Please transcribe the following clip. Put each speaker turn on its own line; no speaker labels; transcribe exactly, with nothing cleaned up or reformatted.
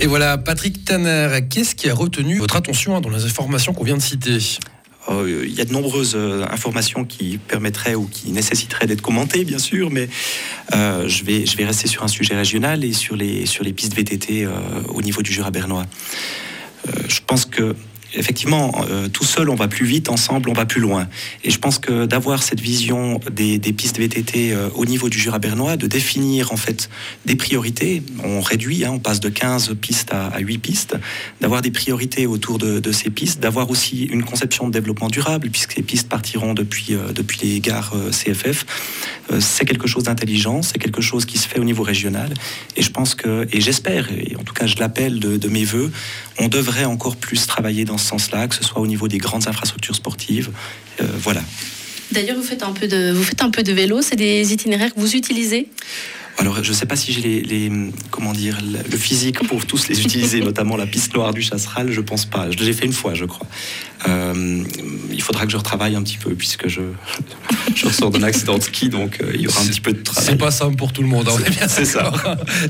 Et voilà, Patrick Tanner, qu'est-ce qui a retenu votre attention dans les informations qu'on vient de citer ?
Oh, il y a de nombreuses euh, informations qui permettraient ou qui nécessiteraient d'être commentées, bien sûr, mais euh, je, vais, je vais rester sur un sujet régional et sur les, sur les pistes V T T euh, au niveau du Jura bernois. Euh, je pense que effectivement, euh, tout seul, on va plus vite, ensemble, on va plus loin. Et je pense que d'avoir cette vision des, des pistes V T T euh, au niveau du Jura bernois, de définir en fait des priorités, on réduit, hein, on passe de quinze pistes à, à huit pistes, d'avoir des priorités autour de, de ces pistes, d'avoir aussi une conception de développement durable, puisque ces pistes partiront depuis, euh, depuis les gares euh, C F F. Euh, c'est quelque chose d'intelligent, c'est quelque chose qui se fait au niveau régional. Et je pense que, et j'espère, et en tout cas je l'appelle de, de mes voeux, on devrait encore plus travailler dans ce sens-là, que ce soit au niveau des grandes infrastructures sportives. Euh, voilà.
D'ailleurs, vous faites un peu de, vous faites un peu de vélo, c'est des itinéraires que vous utilisez ?
Alors, je ne sais pas si j'ai les, les, comment dire, le physique pour tous les utiliser, notamment la piste noire du Chasseral, je ne pense pas. Je l'ai fait une fois, je crois. Euh, il faudra que je retravaille un petit peu, puisque je, je ressors d'un accident de ski, donc euh, il y aura un petit peu de travail.
C'est pas simple pour tout le monde, hein, on est bien
c'est ça.